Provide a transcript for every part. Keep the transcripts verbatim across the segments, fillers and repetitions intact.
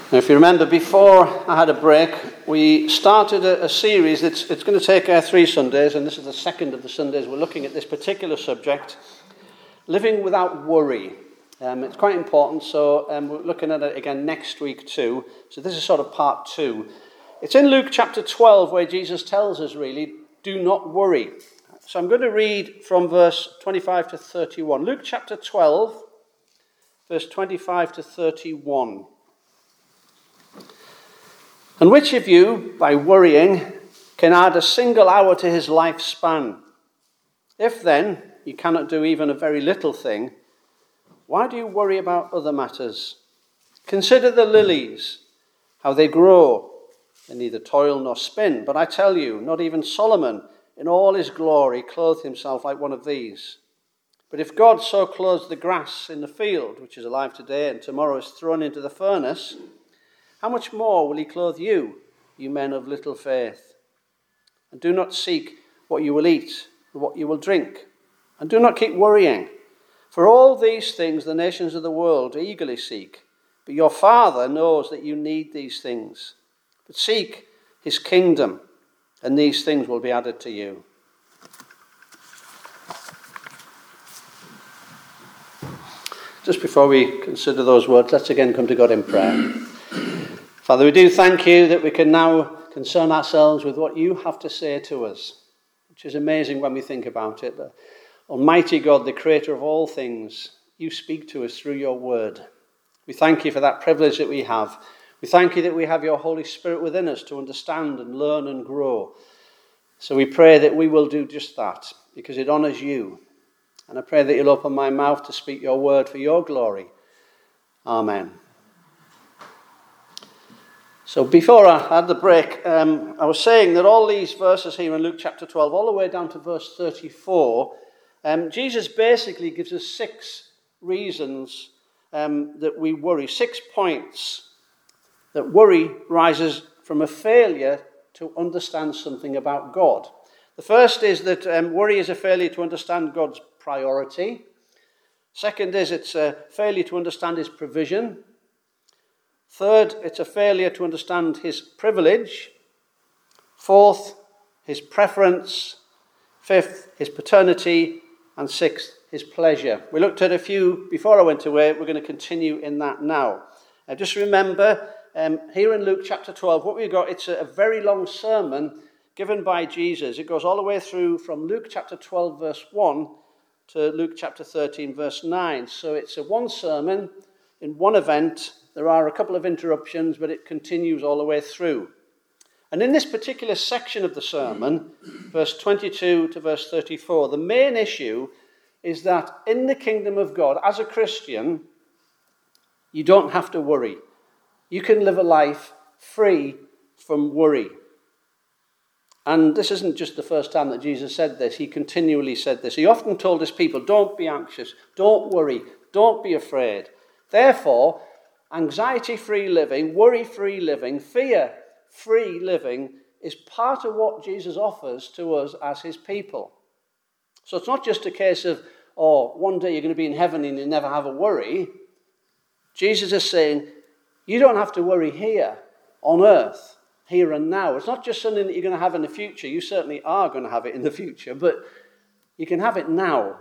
Now, if you remember, before I had a break, we started a, a series that's it's going to take uh, three Sundays, and this is the second of the Sundays we're looking at this particular subject, living without worry. Um, it's quite important, so um, we're looking at it again next week too. So this is sort of part two. It's in Luke chapter twelve where Jesus tells us, really, do not worry. So I'm going to read from verse twenty-five to thirty-one. Luke chapter twelve, verse twenty-five to thirty-one. And which of you, by worrying, can add a single hour to his lifespan? If then you cannot do even a very little thing, why do you worry about other matters? Consider the lilies, how they grow. They neither toil nor spin. But I tell you, not even Solomon, in all his glory, clothed himself like one of these. But if God so clothes the grass in the field, which is alive today and tomorrow is thrown into the furnace, how much more will he clothe you, you men of little faith? And do not seek what you will eat or what you will drink. And do not keep worrying. For all these things the nations of the world eagerly seek. But your Father knows that you need these things. But seek his kingdom, and these things will be added to you. Just before we consider those words, let's again come to God in prayer. Father, we do thank you that we can now concern ourselves with what you have to say to us, which is amazing when we think about it. The Almighty God, the creator of all things, you speak to us through your word. We thank you for that privilege that we have. We thank you that we have your Holy Spirit within us to understand and learn and grow. So we pray that we will do just that, because it honours you. And I pray that you'll open my mouth to speak your word for your glory. Amen. So before I had the break, um, I was saying that all these verses here in Luke chapter twelve, all the way down to verse thirty-four, um, Jesus basically gives us six reasons um, that we worry, six points that worry rises from a failure to understand something about God. The first is that um, worry is a failure to understand God's priority. Second is it's a failure to understand his provision. Third, it's a failure to understand his privilege. Fourth, his preference. Fifth, his paternity. And sixth, his pleasure. We looked at a few before I went away. We're going to continue in that now. Uh, just remember, um, here in Luke chapter twelve, what we've got, it's a, a very long sermon given by Jesus. It goes all the way through from Luke chapter twelve, verse one to Luke chapter thirteen, verse nine. So it's a one sermon in one event. There are a couple of interruptions, but it continues all the way through. And in this particular section of the sermon, verse twenty-two to verse thirty-four, the main issue is that in the kingdom of God, as a Christian, you don't have to worry. You can live a life free from worry. And this isn't just the first time that Jesus said this. He continually said this. He often told his people, don't be anxious, don't worry, don't be afraid. Therefore, anxiety-free living, worry-free living, fear-free living is part of what Jesus offers to us as his people. So it's not just a case of, oh, one day you're going to be in heaven and you never have a worry. Jesus is saying, you don't have to worry here on earth, here and now. It's not just something that you're going to have in the future. You certainly are going to have it in the future, but you can have it now.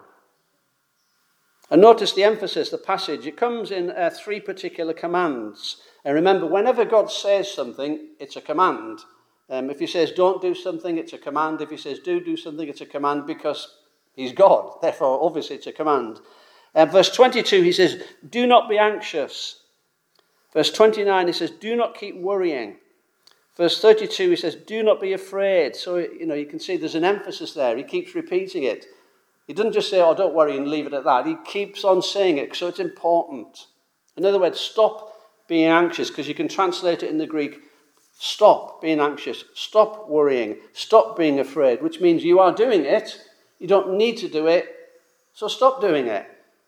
And notice the emphasis, the passage, it comes in uh, three particular commands. And remember, whenever God says something, it's a command. Um, if he says don't do something, it's a command. If he says do do something, it's a command because he's God. Therefore, obviously, it's a command. Uh, verse twenty-two, he says, do not be anxious. Verse twenty-nine, he says, do not keep worrying. Verse thirty-two, he says, do not be afraid. So, you know, you can see there's an emphasis there. He keeps repeating it. He doesn't just say, oh, don't worry, and leave it at that. He keeps on saying it, so it's important. In other words, stop being anxious, because you can translate it in the Greek, stop being anxious, stop worrying, stop being afraid, which means you are doing it, you don't need to do it, so stop doing it.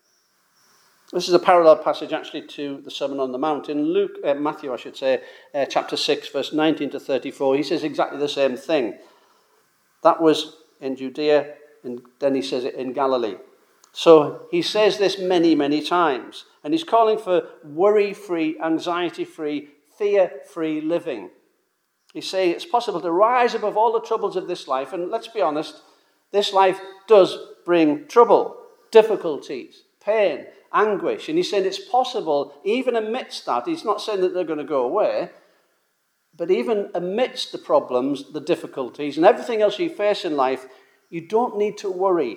This is a parallel passage, actually, to the Sermon on the Mount. In Luke, uh, Matthew, I should say, uh, chapter six, verse nineteen to thirty-four, he says exactly the same thing. That was in Judea, and then he says it in Galilee. So he says this many, many times. And he's calling for worry-free, anxiety-free, fear-free living. He's saying it's possible to rise above all the troubles of this life. And let's be honest, this life does bring trouble, difficulties, pain, anguish. And he's saying it's possible, even amidst that, he's not saying that they're going to go away, but even amidst the problems, the difficulties, and everything else you face in life, you don't need to worry.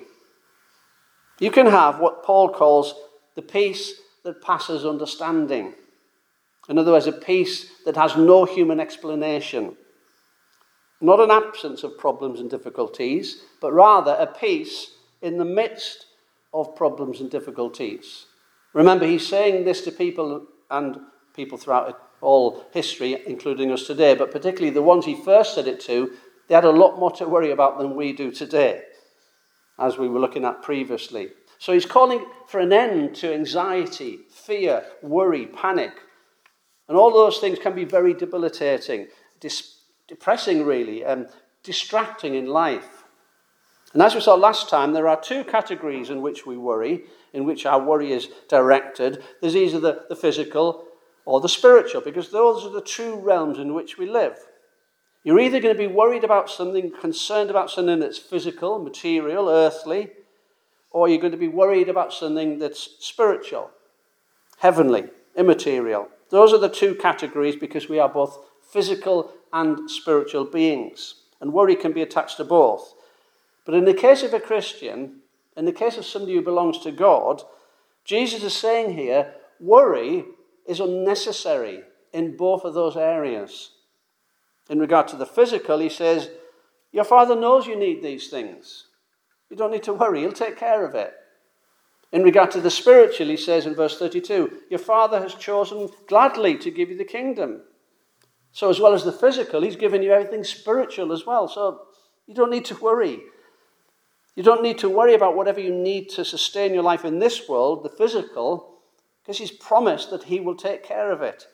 You can have what Paul calls the peace that passes understanding. In other words, a peace that has no human explanation. Not an absence of problems and difficulties, but rather a peace in the midst of problems and difficulties. Remember, he's saying this to people and people throughout all history, including us today, but particularly the ones he first said it to, they had a lot more to worry about than we do today, as we were looking at previously. So he's calling for an end to anxiety, fear, worry, panic. And all those things can be very debilitating, dis- depressing really, and distracting in life. And as we saw last time, there are two categories in which we worry, in which our worry is directed. There's either the, the physical or the spiritual, because those are the true realms in which we live. You're either going to be worried about something, concerned about something that's physical, material, earthly, or you're going to be worried about something that's spiritual, heavenly, immaterial. Those are the two categories because we are both physical and spiritual beings. And worry can be attached to both. But in the case of a Christian, in the case of somebody who belongs to God, Jesus is saying here, worry is unnecessary in both of those areas. In regard to the physical, he says, your Father knows you need these things. You don't need to worry, he'll take care of it. In regard to the spiritual, he says in verse thirty-two, your Father has chosen gladly to give you the kingdom. So as well as the physical, he's given you everything spiritual as well. So you don't need to worry. You don't need to worry about whatever you need to sustain your life in this world, the physical, because he's promised that he will take care of it.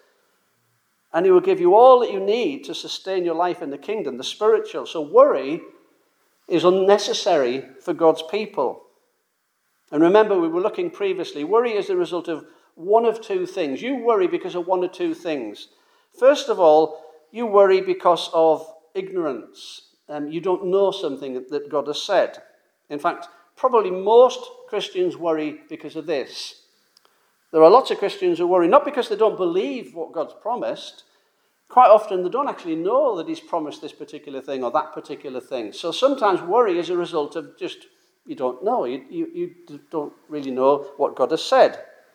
And he will give you all that you need to sustain your life in the kingdom, the spiritual. So worry is unnecessary for God's people. And remember, we were looking previously, worry is the result of one of two things. You worry because of one or two things. First of all, you worry because of ignorance. Um, you don't know something that God has said. In fact, probably most Christians worry because of this. There are lots of Christians who worry not because they don't believe what God's promised. Quite often they don't actually know that he's promised this particular thing or that particular thing. So sometimes worry is a result of just, you don't know. You, you, you don't really know what God has said.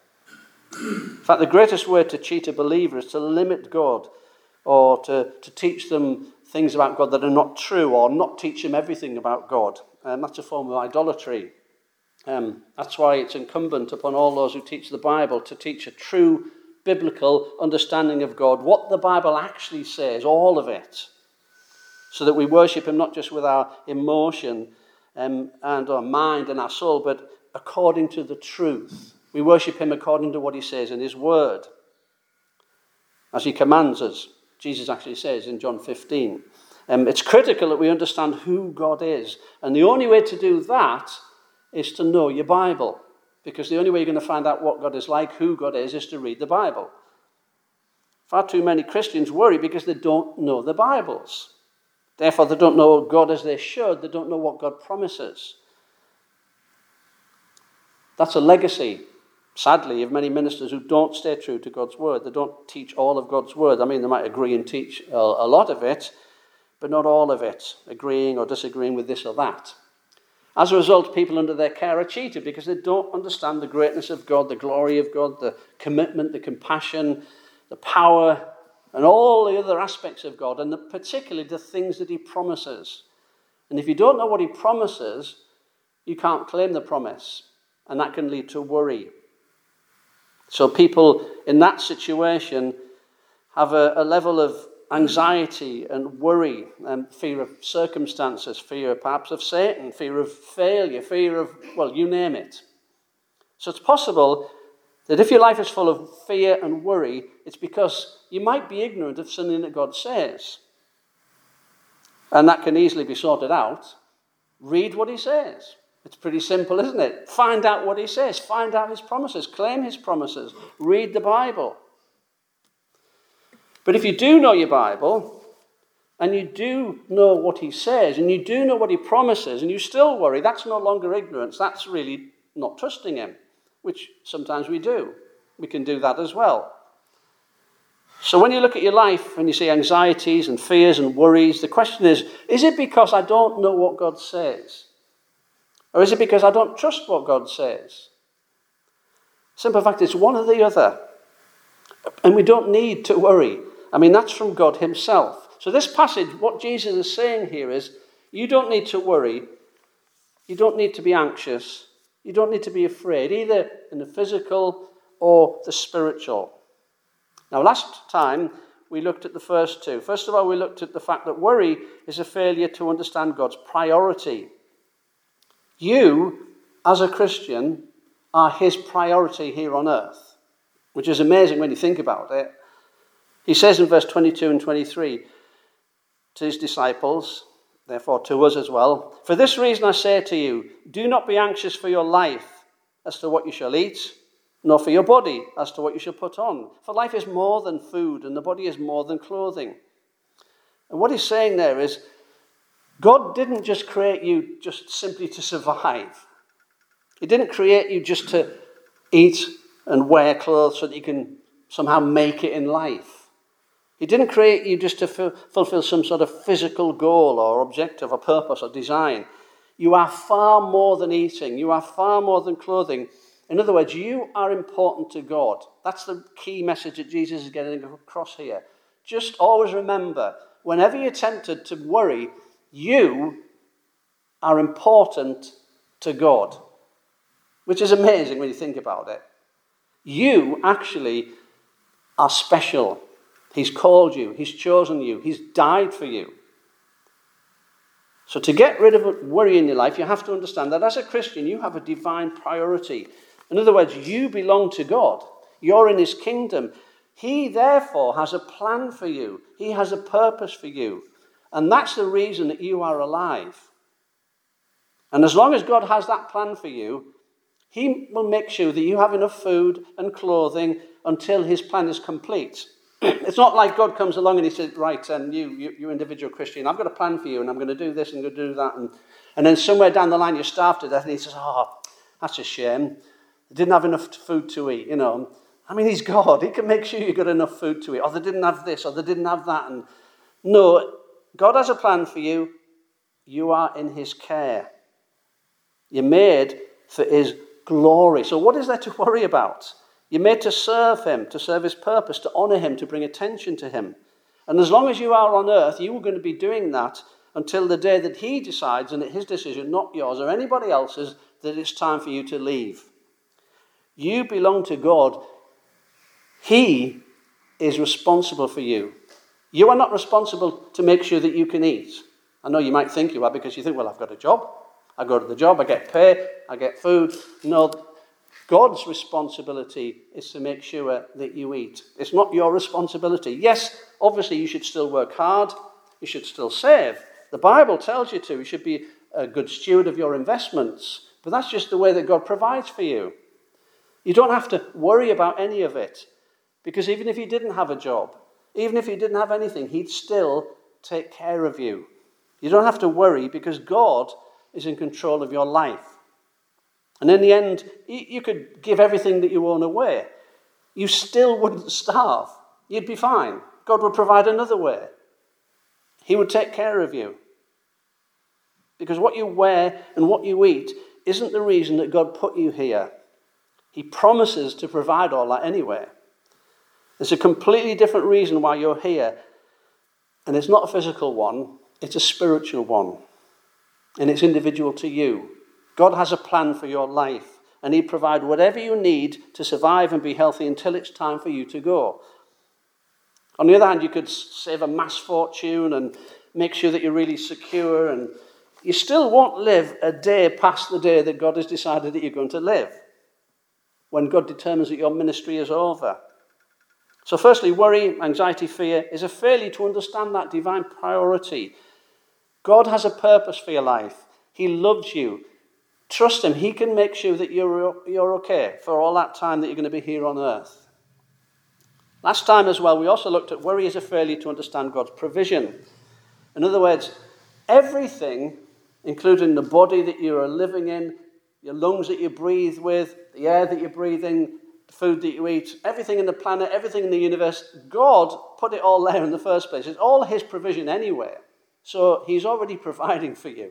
In fact, the greatest way to cheat a believer is to limit God or to, to teach them things about God that are not true or not teach them everything about God. And that's a form of idolatry. Um, that's why it's incumbent upon all those who teach the Bible to teach a true biblical understanding of God, what the Bible actually says, all of it, so that we worship him not just with our emotion um, and our mind and our soul, but according to the truth. We worship him according to what he says in his word, as he commands us. Jesus actually says in John fifteen. Um, it's critical that we understand who God is, and the only way to do that is to know your Bible, because the only way you're going to find out what God is like, who God is, is to read the Bible. Far too many Christians worry because they don't know the Bibles. Therefore, they don't know God as they should. They don't know what God promises. That's a legacy, sadly, of many ministers who don't stay true to God's word. They don't teach all of God's word. I mean, they might agree and teach a, a lot of it, but not all of it, agreeing or disagreeing with this or that. As a result, people under their care are cheated because they don't understand the greatness of God, the glory of God, the commitment, the compassion, the power, and all the other aspects of God, and the, particularly the things that he promises. And if you don't know what he promises, you can't claim the promise, and that can lead to worry. So people in that situation have a, a level of anxiety and worry and fear of circumstances, fear perhaps of Satan, fear of failure, fear of, well, you name it. So it's possible that if your life is full of fear and worry, it's because you might be ignorant of something that God says. And that can easily be sorted out. Read what he says. It's pretty simple, isn't it? Find out what he says. Find out his promises. Claim his promises. Read the Bible. But if you do know your Bible, and you do know what he says, and you do know what he promises, and you still worry, that's no longer ignorance. That's really not trusting him, which sometimes we do. We can do that as well. So when you look at your life and you see anxieties and fears and worries, the question is, is it because I don't know what God says? Or is it because I don't trust what God says? Simple fact, it's one or the other. And we don't need to worry. I mean, that's from God himself. So this passage, what Jesus is saying here is, you don't need to worry. You don't need to be anxious. You don't need to be afraid, either in the physical or the spiritual. Now, last time we looked at the first two. First of all, we looked at the fact that worry is a failure to understand God's priority. You, as a Christian, are his priority here on earth, which is amazing when you think about it. He says in verse twenty-two and twenty-three to his disciples, therefore to us as well, for this reason I say to you, do not be anxious for your life as to what you shall eat, nor for your body as to what you shall put on. For life is more than food, and the body is more than clothing. And what he's saying there is, God didn't just create you just simply to survive. He didn't create you just to eat and wear clothes so that you can somehow make it in life. He didn't create you just to f- fulfill some sort of physical goal or objective or purpose or design. You are far more than eating. You are far more than clothing. In other words, you are important to God. That's the key message that Jesus is getting across here. Just always remember, whenever you're tempted to worry, you are important to God. Which is amazing when you think about it. You actually are special. He's called you. He's chosen you. He's died for you. So to get rid of worry in your life, you have to understand that as a Christian, you have a divine priority. In other words, you belong to God. You're in his kingdom. He, therefore, has a plan for you. He has a purpose for you. And that's the reason that you are alive. And as long as God has that plan for you, he will make sure that you have enough food and clothing until his plan is complete. It's not like God comes along and he says, right, and you, you, you individual Christian, I've got a plan for you, and I'm going to do this and I'm going to do that. And, and then somewhere down the line you're starved to death, and he says, oh, that's a shame. They didn't have enough food to eat, you know. I mean, he's God. He can make sure you got enough food to eat. Or they didn't have this, or they didn't have that. And no, God has a plan for you. You are in his care. You're made for his glory. So what is there to worry about? You're made to serve him, to serve his purpose, to honor him, to bring attention to him. And as long as you are on earth, you are going to be doing that until the day that he decides, and it's his decision, not yours or anybody else's, that it's time for you to leave. You belong to God. He is responsible for you. You are not responsible to make sure that you can eat. I know you might think you are because you think, well, I've got a job. I go to the job, I get pay, I get food. No, God's responsibility is to make sure that you eat. It's not your responsibility. Yes, obviously you should still work hard. You should still save. The Bible tells you to. You should be a good steward of your investments. But that's just the way that God provides for you. You don't have to worry about any of it. Because even if you didn't have a job, even if you didn't have anything, he'd still take care of you. You don't have to worry because God is in control of your life. And in the end, you could give everything that you own away. You still wouldn't starve. You'd be fine. God would provide another way. He would take care of you. Because what you wear and what you eat isn't the reason that God put you here. He promises to provide all that anyway. There's a completely different reason why you're here. And it's not a physical one. It's a spiritual one. And it's individual to you. God has a plan for your life. And he'll provide whatever you need to survive and be healthy until it's time for you to go. On the other hand, you could save a mass fortune and make sure that you're really secure. And you still won't live a day past the day that God has decided that you're going to live. When God determines that your ministry is over. So firstly, worry, anxiety, fear is a failure to understand that divine priority. God has a purpose for your life. He loves you. Trust him. He can make sure that you're, you're okay for all that time that you're going to be here on earth. Last time as well, we also looked at worry as a failure to understand God's provision. In other words, everything, including the body that you are living in, your lungs that you breathe with, the air that you're breathing, the food that you eat, everything in the planet, everything in the universe, God put it all there in the first place. It's all his provision anyway. So he's already providing for you.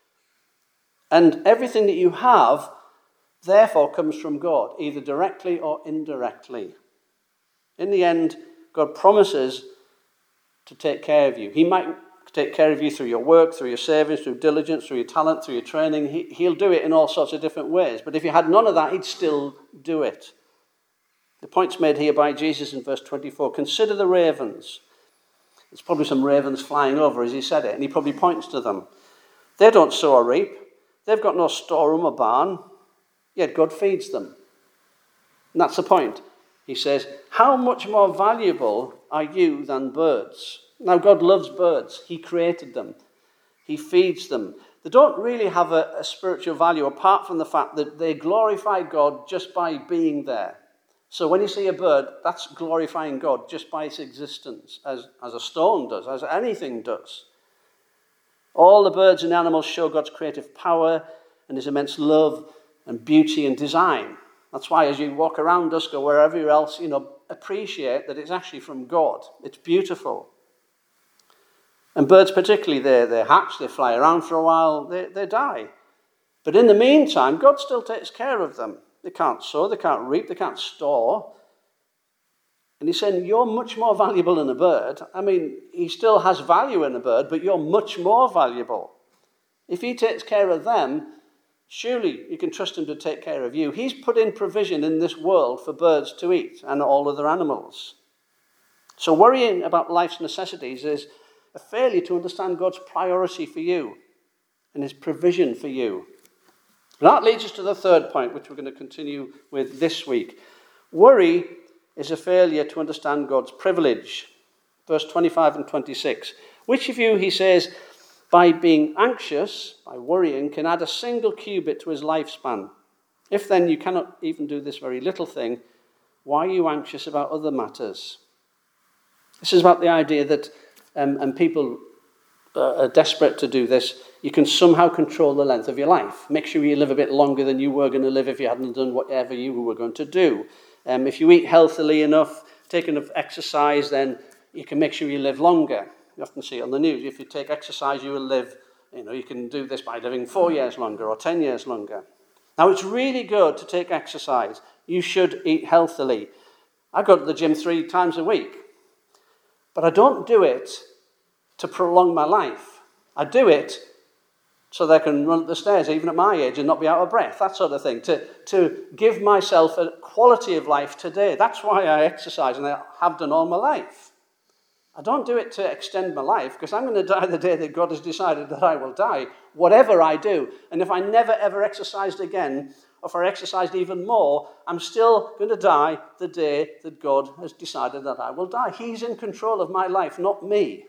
And everything that you have, therefore, comes from God, either directly or indirectly. In the end, God promises to take care of you. He might take care of you through your work, through your savings, through diligence, through your talent, through your training. He, he'll do it in all sorts of different ways. But if you had none of that, he'd still do it. The point's made here by Jesus in verse twenty-four. Consider the ravens. There's probably some ravens flying over as he said it, and he probably points to them. They don't sow or reap. They've got no storeroom or barn, yet God feeds them. And that's the point. He says, how much more valuable are you than birds? Now, God loves birds. He created them. He feeds them. They don't really have a, a spiritual value apart from the fact that they glorify God just by being there. So when you see a bird, that's glorifying God just by its existence, as, as a stone does, as anything does. All the birds and animals show God's creative power and his immense love and beauty and design. That's why as you walk around dusk or wherever else, you know, appreciate that it's actually from God. It's beautiful. And birds particularly, they, they hatch, they fly around for a while, they, they die. But in the meantime, God still takes care of them. They can't sow, they can't reap, they can't store. And he's saying, you're much more valuable than a bird. I mean, he still has value in a bird, but you're much more valuable. If he takes care of them, surely you can trust him to take care of you. He's put in provision in this world for birds to eat and all other animals. So worrying about life's necessities is a failure to understand God's priority for you and his provision for you. And that leads us to the third point, which we're going to continue with this week. Worry is a failure to understand God's privilege. Verse twenty-five and twenty-six. Which of you, he says, by being anxious, by worrying, can add a single cubit to his lifespan? If then you cannot even do this very little thing, why are you anxious about other matters? This is about the idea that, um, and people uh, are desperate to do this, you can somehow control the length of your life. Make sure you live a bit longer than you were going to live if you hadn't done whatever you were going to do. Um, if you eat healthily enough, take enough exercise, then you can make sure you live longer. You often see it on the news. If you take exercise, you will live, you know, you can do this by living four years longer or ten years longer. Now, it's really good to take exercise. You should eat healthily. I go to the gym three times a week, but I don't do it to prolong my life. I do it so that I can run up the stairs even at my age and not be out of breath, that sort of thing, to, to give myself a quality of life today. That's why I exercise, and I have done all my life. I don't do it to extend my life, because I'm going to die the day that God has decided that I will die, whatever I do. And if I never ever exercised again, or if I exercised even more, I'm still going to die the day that God has decided that I will die. He's in control of my life, not me.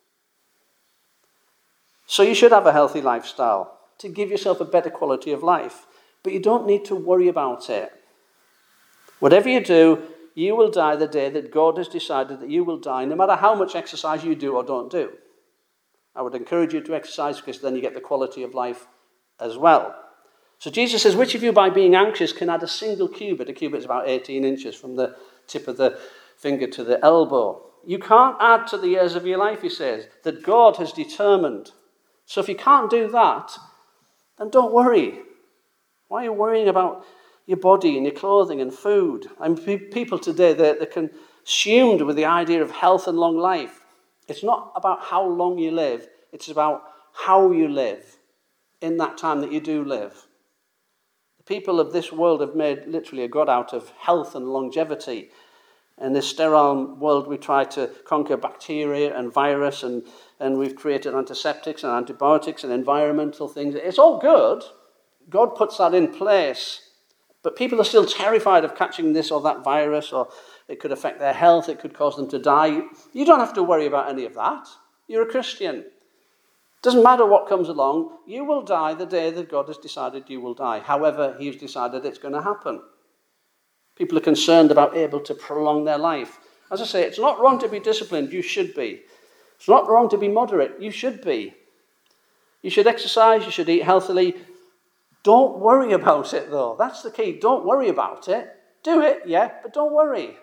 So you should have a healthy lifestyle to give yourself a better quality of life. But you don't need to worry about it. Whatever you do, you will die the day that God has decided that you will die, no matter how much exercise you do or don't do. I would encourage you to exercise, because then you get the quality of life as well. So Jesus says, which of you by being anxious can add a single cubit? A cubit is about eighteen inches from the tip of the finger to the elbow. You can't add to the years of your life, he says, that God has determined. So if you can't do that, then don't worry. Why are you worrying about your body and your clothing and food? I mean, people today, they're, they're consumed with the idea of health and long life. It's not about how long you live. It's about how you live in that time that you do live. The people of this world have made literally a god out of health and longevity. In this sterile world, we try to conquer bacteria and virus, and, and we've created antiseptics and antibiotics and environmental things. It's all good. God puts that in place. But people are still terrified of catching this or that virus, or it could affect their health, it could cause them to die. You don't have to worry about any of that. You're a Christian. It doesn't matter what comes along. You will die the day that God has decided you will die, however he's decided it's going to happen. People are concerned about able to prolong their life. As I say, it's not wrong to be disciplined. You should be. It's not wrong to be moderate. You should be. You should exercise. You should eat healthily. Don't worry about it, though. That's the key. Don't worry about it. Do it, yeah, but don't worry.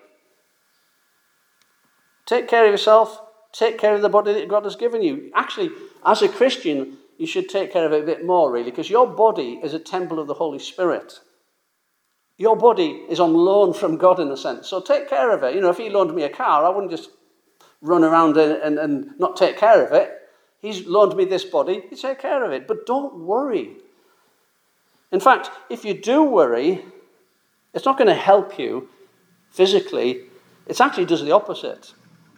Take care of yourself. Take care of the body that God has given you. Actually, as a Christian, you should take care of it a bit more, really, because your body is a temple of the Holy Spirit. Your body is on loan from God, in a sense. So take care of it. You know, if he loaned me a car, I wouldn't just run around and, and, and not take care of it. He's loaned me this body. You take care of it. But don't worry. In fact, if you do worry, it's not going to help you physically. It actually does the opposite.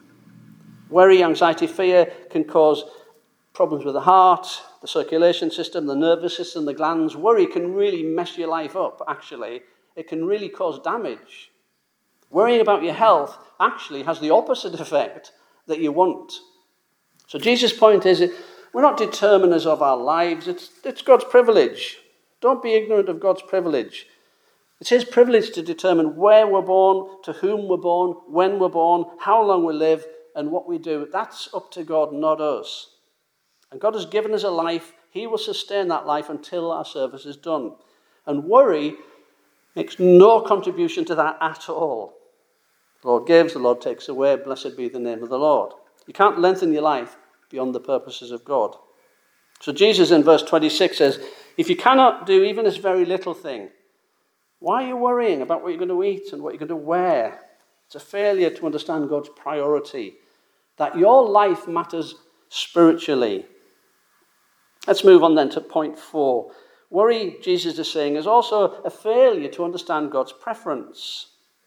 Worry, anxiety, fear can cause problems with the heart, the circulation system, the nervous system, the glands. Worry can really mess your life up, actually. It can really cause damage. Worrying about your health actually has the opposite effect that you want. So Jesus' point is, we're not determiners of our lives. It's, it's God's privilege. Don't be ignorant of God's privilege. It's his privilege to determine where we're born, to whom we're born, when we're born, how long we live, and what we do. That's up to God, not us. And God has given us a life. He will sustain that life until our service is done. And worry makes no contribution to that at all. The Lord gives, the Lord takes away. Blessed be the name of the Lord. You can't lengthen your life beyond the purposes of God. So Jesus in verse twenty-six says, if you cannot do even this very little thing, why are you worrying about what you're going to eat and what you're going to wear? It's a failure to understand God's priority, that your life matters spiritually. Let's move on then to point four. Worry, Jesus is saying, is also a failure to understand God's preference.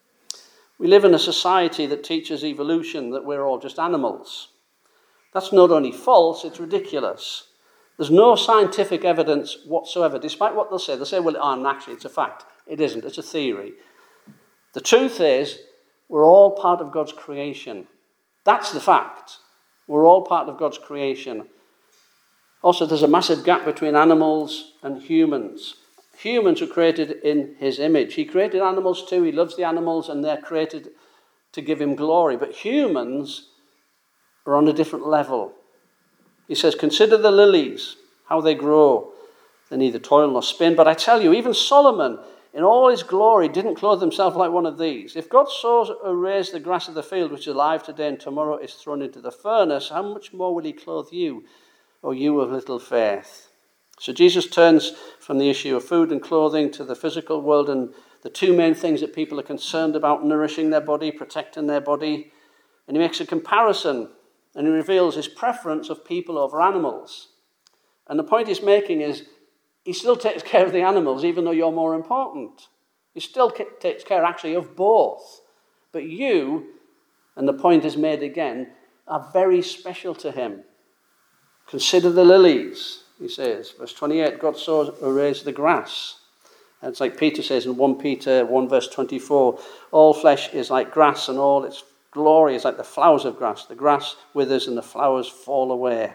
We live in a society that teaches evolution, that we're all just animals. That's not only false, it's ridiculous. There's no scientific evidence whatsoever, despite what they'll say. They'll say, well, oh, actually, it's a fact. It isn't. It's a theory. The truth is, we're all part of God's creation. That's the fact. We're all part of God's creation. Also, there's a massive gap between animals and humans. Humans were created in his image. He created animals too. He loves the animals, and they're created to give him glory. But humans are on a different level. He says, consider the lilies, how they grow. They neither toil nor spin. But I tell you, even Solomon, in all his glory, didn't clothe himself like one of these. If God so raised the grass of the field, which is alive today and tomorrow is thrown into the furnace, how much more will he clothe you, O you of little faith? So Jesus turns from the issue of food and clothing to the physical world and the two main things that people are concerned about, nourishing their body, protecting their body. And he makes a comparison, and he reveals his preference of people over animals. And the point he's making is, he still takes care of the animals, even though you're more important. He still takes care, actually, of both. But you, and the point is made again, are very special to him. Consider the lilies, he says. Verse twenty-eight, God so raised the grass. And it's like Peter says in First Peter one, verse twenty-four, all flesh is like grass, and all its glory is like the flowers of grass. The grass withers and the flowers fall away.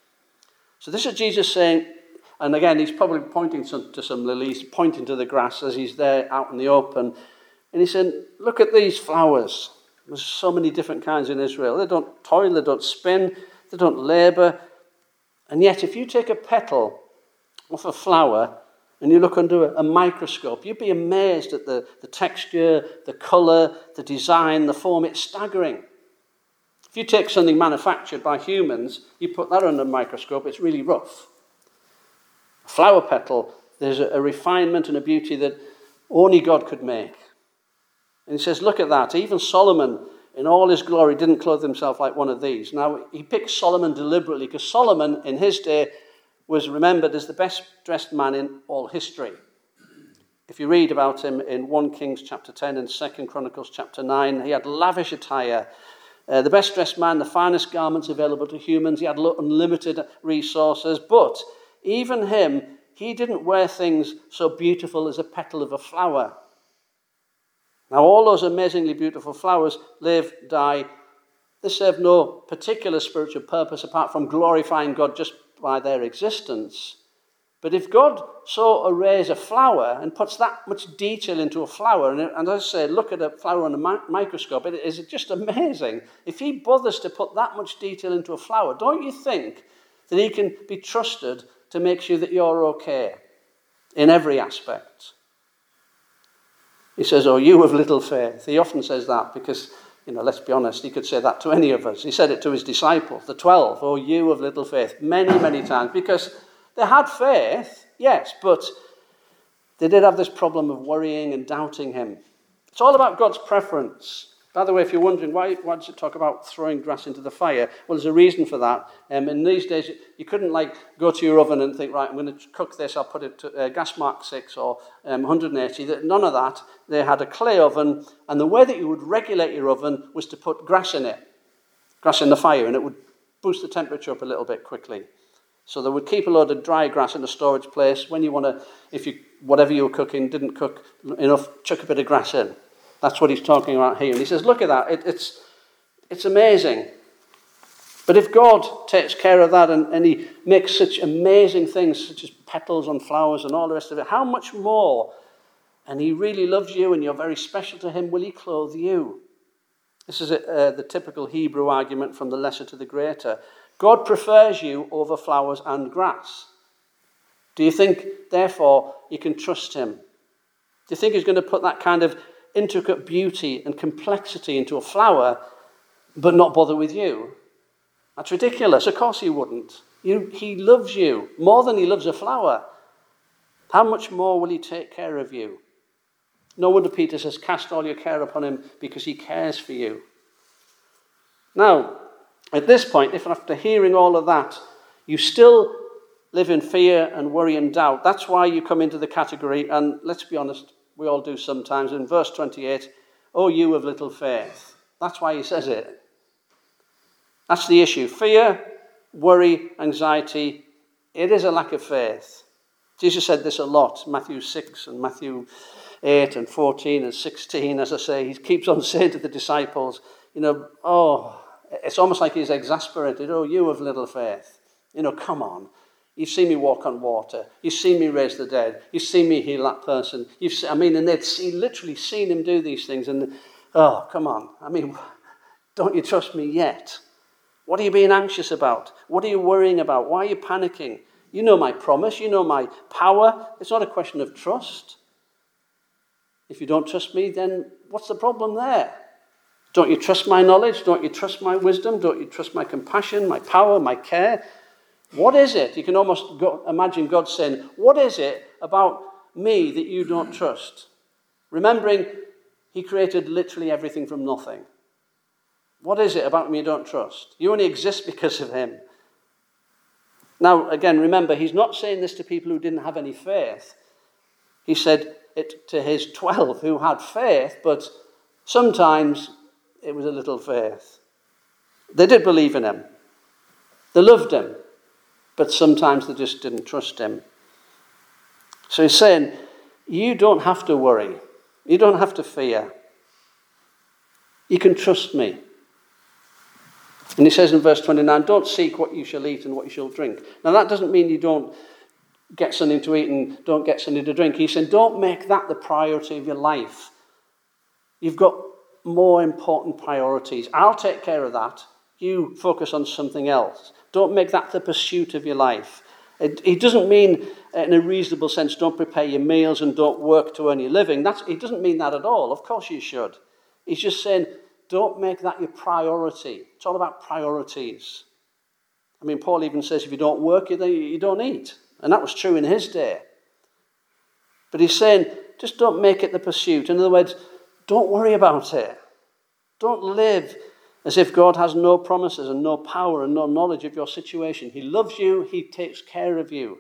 So this is Jesus saying, and again, he's probably pointing to some lilies, pointing to the grass as he's there out in the open. And he said, look at these flowers. There's so many different kinds in Israel. They don't toil, they don't spin, they don't labor. And yet, if you take a petal off a flower and you look under a, a microscope, you'd be amazed at the, the texture, the colour, the design, the form. It's staggering. If you take something manufactured by humans, you put that under a microscope, it's really rough. A flower petal, there's a, a refinement and a beauty that only God could make. And he says, look at that. Even Solomon, in all his glory, didn't clothe himself like one of these. Now, he picked Solomon deliberately because Solomon, in his day, was remembered as the best-dressed man in all history. If you read about him in First Kings chapter ten and Second Chronicles chapter nine, he had lavish attire, uh, the best-dressed man, the finest garments available to humans. He had unlimited resources, but even him, he didn't wear things so beautiful as a petal of a flower. Now, all those amazingly beautiful flowers live, die. They serve no particular spiritual purpose apart from glorifying God just by their existence. But if God so arrays a flower and puts that much detail into a flower, and, and as I say, look at a flower on a mi- microscope, it is just amazing. If he bothers to put that much detail into a flower, don't you think that he can be trusted to make sure that you're okay in every aspect? He says, oh, you of little faith. He often says that because, you know, let's be honest, he could say that to any of us. He said it to his disciples, the twelve, oh, you of little faith, many, many times, because they had faith, yes, but they did have this problem of worrying and doubting him. It's all about God's preference. By the way, if you're wondering, why, why does it talk about throwing grass into the fire? Well, there's a reason for that. Um, in these days, you couldn't like go to your oven and think, right, I'm going to cook this, I'll put it to uh, gas mark six or um, one hundred eighty. None of that. They had a clay oven, and the way that you would regulate your oven was to put grass in it, grass in the fire, and it would boost the temperature up a little bit quickly. So they would keep a load of dry grass in a storage place. When you want to, if you whatever you were cooking didn't cook enough, chuck a bit of grass in. That's what he's talking about here. And he says, look at that. It, it's, it's amazing. But if God takes care of that and, and he makes such amazing things, such as petals on flowers and all the rest of it, how much more, and he really loves you and you're very special to him, will he clothe you? This is a, uh, the typical Hebrew argument from the lesser to the greater. God prefers you over flowers and grass. Do you think, therefore, you can trust him? Do you think he's going to put that kind of intricate beauty and complexity into a flower, but not bother with you? That's ridiculous. Of course he wouldn't. You, he loves you more than he loves a flower. How much more will he take care of you? No wonder Peter says, cast all your care upon him because he cares for you. Now, at this point, if after hearing all of that, you still live in fear and worry and doubt, that's why you come into the category, and let's be honest, we all do sometimes, in verse twenty-eight, oh, you of little faith. That's why he says it. That's the issue. Fear, worry, anxiety, it is a lack of faith. Jesus said this a lot, Matthew six and Matthew eight and fourteen and sixteen, as I say. He keeps on saying to the disciples, you know, oh, it's almost like he's exasperated. Oh, you of little faith. You know, come on. You've seen me walk on water. You've seen me raise the dead. You've seen me heal that person. You've seen, I mean, and they'd see, literally seen him do these things. And, oh, come on. I mean, don't you trust me yet? What are you being anxious about? What are you worrying about? Why are you panicking? You know my promise. You know my power. It's not a question of trust. If you don't trust me, then what's the problem there? Don't you trust my knowledge? Don't you trust my wisdom? Don't you trust my compassion, my power, my care? What is it? You can almost go, imagine God saying, what is it about me that you don't trust? Remembering he created literally everything from nothing. What is it about me you don't trust? You only exist because of him. Now, again, remember, he's not saying this to people who didn't have any faith. He said it to his twelve who had faith, but sometimes it was a little faith. They did believe in him. They loved him. But sometimes they just didn't trust him. So he's saying, you don't have to worry. You don't have to fear. You can trust me. And he says in verse twenty-nine, don't seek what you shall eat and what you shall drink. Now that doesn't mean you don't get something to eat and don't get something to drink. He's saying, don't make that the priority of your life. You've got more important priorities. I'll take care of that. You focus on something else. Don't make that the pursuit of your life. It, it doesn't mean, in a reasonable sense, don't prepare your meals and don't work to earn your living. That's, it doesn't mean that at all. Of course you should. He's just saying, don't make that your priority. It's all about priorities. I mean, Paul even says if you don't work, you, you don't eat. And that was true in his day. But he's saying, just don't make it the pursuit. In other words, don't worry about it. Don't live as if God has no promises and no power and no knowledge of your situation. He loves you. He takes care of you.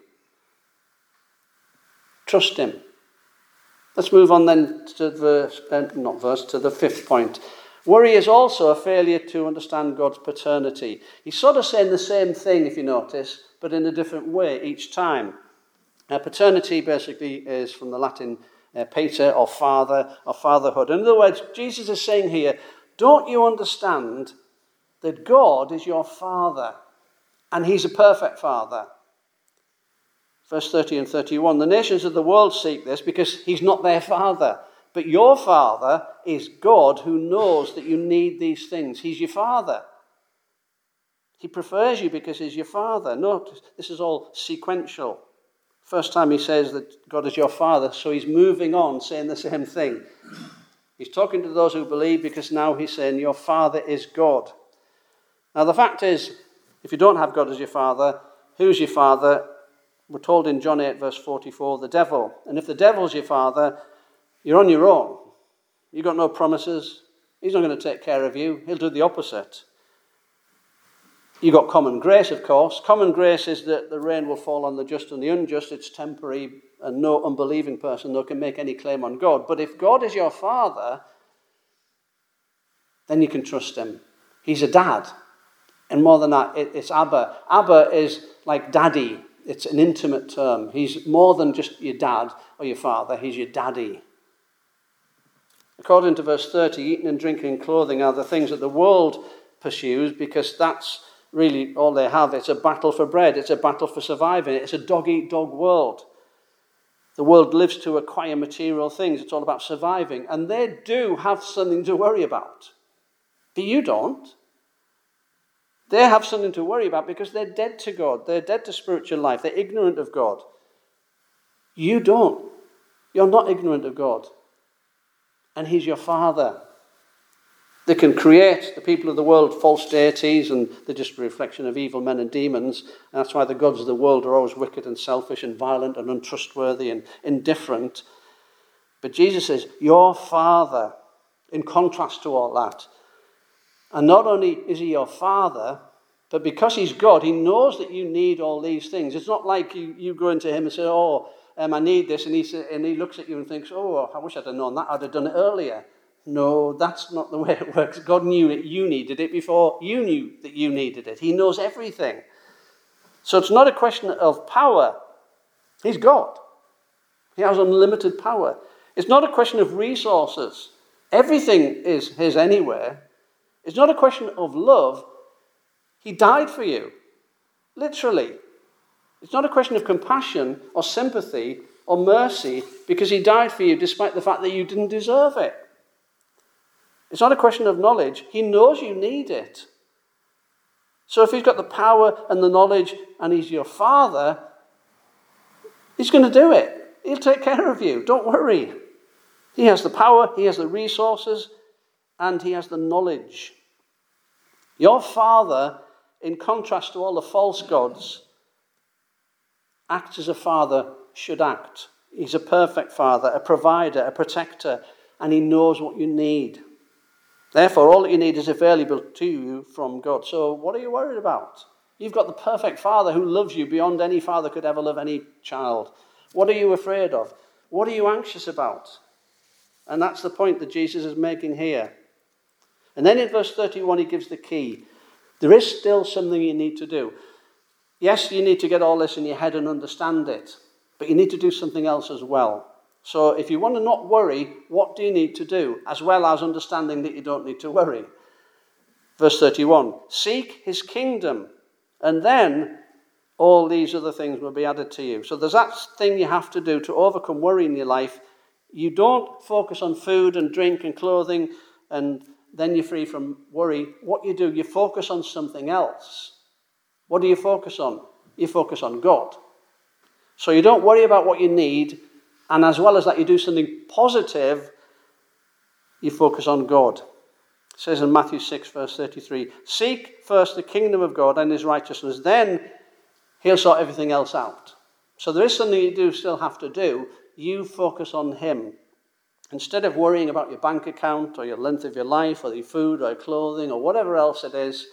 Trust him. Let's move on then to verse, uh, not verse, to the fifth point. Worry is also a failure to understand God's paternity. He's sort of saying the same thing, if you notice, but in a different way each time. Now, paternity basically is from the Latin uh, pater, or father, or fatherhood. In other words, Jesus is saying here, don't you understand that God is your father, and he's a perfect father? Verse thirty and thirty-one, the nations of the world seek this because he's not their father. But your Father is God, who knows that you need these things. He's your Father. He prefers you because he's your Father. Notice, this is all sequential. First time he says that God is your Father, so he's moving on, saying the same thing. He's talking to those who believe because now he's saying your Father is God. Now the fact is, if you don't have God as your Father, who's your Father? We're told in John eight verse forty-four, the devil. And if the devil's your father, you're on your own. You've got no promises. He's not going to take care of you. He'll do the opposite. You've got common grace, of course. Common grace is that the rain will fall on the just and the unjust. It's temporary, and no unbelieving person no can make any claim on God. But if God is your Father, then you can trust him. He's a dad. And more than that, it's Abba. Abba is like daddy. It's an intimate term. He's more than just your dad or your father. He's your daddy. According to verse thirty, eating and drinking and clothing are the things that the world pursues because that's really all they have. It's a battle for bread. It's a battle for surviving. It's a dog-eat-dog world. The world lives to acquire material things. It's all about surviving. And they do have something to worry about. But you don't. They have something to worry about because they're dead to God. They're dead to spiritual life. They're ignorant of God. You don't. You're not ignorant of God. And he's your Father. They can create, the people of the world, false deities, and they're just a reflection of evil men and demons. And that's why the gods of the world are always wicked and selfish and violent and untrustworthy and indifferent. But Jesus says, your Father, in contrast to all that. And not only is he your Father, but because he's God, he knows that you need all these things. It's not like you, you go into him and say, oh, um, I need this. And he, say, and he looks at you and thinks, oh, I wish I'd have known that. I'd have done it earlier. No, that's not the way it works. God knew that you needed it before you knew that you needed it. He knows everything. So it's not a question of power. He's God. He has unlimited power. It's not a question of resources. Everything is his anyway. It's not a question of love. He died for you. Literally. It's not a question of compassion or sympathy or mercy because he died for you despite the fact that you didn't deserve it. It's not a question of knowledge. He knows you need it. So if he's got the power and the knowledge and he's your Father, he's going to do it. He'll take care of you. Don't worry. He has the power, he has the resources, and he has the knowledge. Your Father, in contrast to all the false gods, acts as a father should act. He's a perfect father, a provider, a protector, and he knows what you need. Therefore, all that you need is available to you from God. So what are you worried about? You've got the perfect Father who loves you beyond any father could ever love any child. What are you afraid of? What are you anxious about? And that's the point that Jesus is making here. And then in verse thirty-one, he gives the key. There is still something you need to do. Yes, you need to get all this in your head and understand it, but you need to do something else as well. So if you want to not worry, what do you need to do? As well as understanding that you don't need to worry. Verse thirty-one, seek his kingdom, and then all these other things will be added to you. So there's that thing you have to do to overcome worry in your life. You don't focus on food and drink and clothing, and then you're free from worry. What you do, you focus on something else. What do you focus on? You focus on God. So you don't worry about what you need, and as well as that, you do something positive, you focus on God. It says in Matthew six, verse thirty-three, seek first the kingdom of God and his righteousness, then he'll sort everything else out. So there is something you do still have to do. You focus on him. Instead of worrying about your bank account or your length of your life or your food or your clothing or whatever else it is,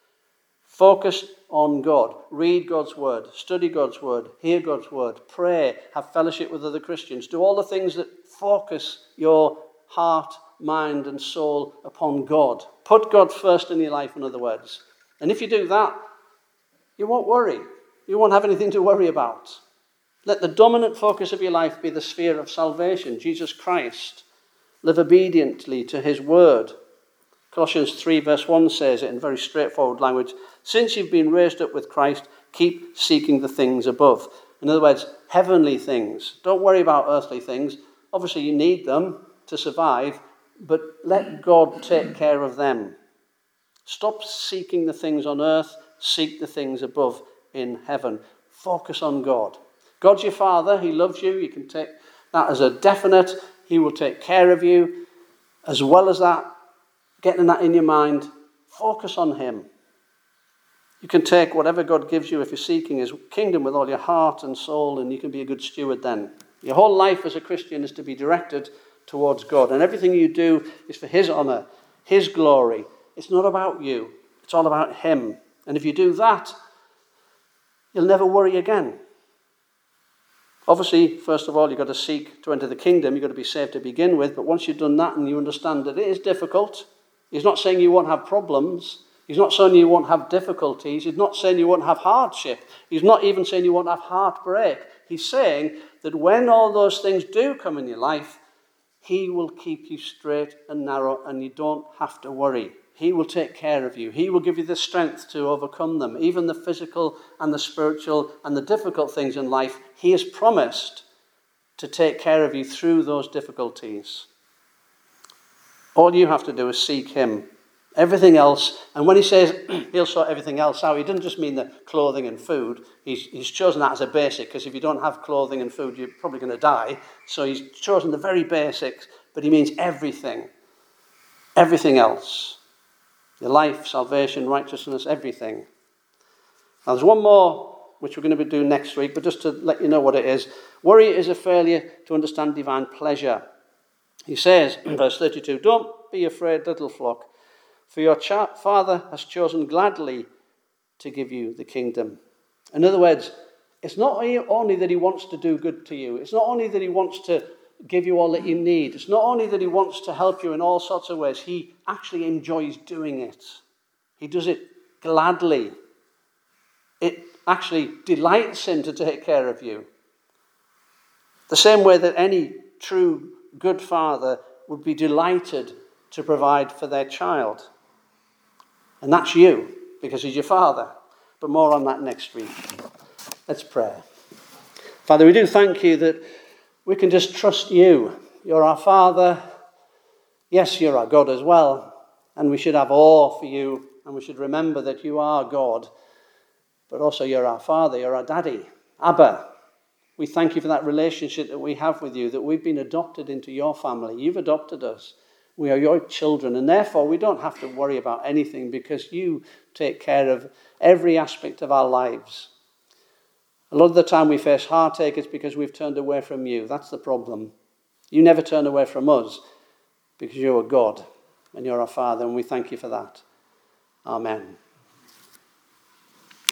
focus on God. Read God's word. Study God's word. Hear God's word. Pray. Have fellowship with other Christians. Do all the things that focus your heart, mind, and soul upon God. Put God first in your life, in other words. And if you do that, you won't worry. You won't have anything to worry about. Let the dominant focus of your life be the sphere of salvation, Jesus Christ. Live obediently to his word. Colossians three verse one says it in very straightforward language. Since you've been raised up with Christ, keep seeking the things above. In other words, heavenly things. Don't worry about earthly things. Obviously, you need them to survive, but let God take care of them. Stop seeking the things on earth. Seek the things above in heaven. Focus on God. God's your Father. He loves you. You can take that as a definite. He will take care of you. As well as that, getting that in your mind, focus on him. You can take whatever God gives you if you're seeking his kingdom with all your heart and soul, and you can be a good steward then. Your whole life as a Christian is to be directed towards God, and everything you do is for his honor, his glory. It's not about you. It's all about him. And if you do that, you'll never worry again. Obviously, first of all, you've got to seek to enter the kingdom. You've got to be saved to begin with. But once you've done that and you understand that it is difficult, he's not saying you won't have problems. He's not saying you won't have difficulties. He's not saying you won't have hardship. He's not even saying you won't have heartbreak. He's saying that when all those things do come in your life, he will keep you straight and narrow, and you don't have to worry. He will take care of you. He will give you the strength to overcome them, even the physical and the spiritual and the difficult things in life. He has promised to take care of you through those difficulties. All you have to do is seek him. Everything else, and when he says he'll sort everything else out, he doesn't just mean the clothing and food. He's, he's chosen that as a basic, because if you don't have clothing and food, you're probably going to die. So he's chosen the very basics, but he means everything. Everything else. Your life, salvation, righteousness, everything. Now there's one more, which we're going to be doing next week, but just to let you know what it is. Worry is a failure to understand divine pleasure. He says in verse thirty-two, don't be afraid, little flock, for your cha- Father has chosen gladly to give you the kingdom. In other words, it's not only that he wants to do good to you. It's not only that he wants to give you all that you need. It's not only that he wants to help you in all sorts of ways. He actually enjoys doing it. He does it gladly. It actually delights him to take care of you. The same way that any true good father would be delighted to provide for their child. And that's you, because he's your father. But more on that next week. Let's pray. Father, we do thank you that we can just trust you. You're our Father. Yes, you're our God as well. And we should have awe for you. And we should remember that you are God. But also you're our Father. You're our Daddy. Abba. We thank you for that relationship that we have with you. That we've been adopted into your family. You've adopted us. We are your children. And therefore we don't have to worry about anything, because you take care of every aspect of our lives. A lot of the time we face heartache is because we've turned away from you. That's the problem. You never turn away from us, because you're a God and you're our Father, and we thank you for that. Amen.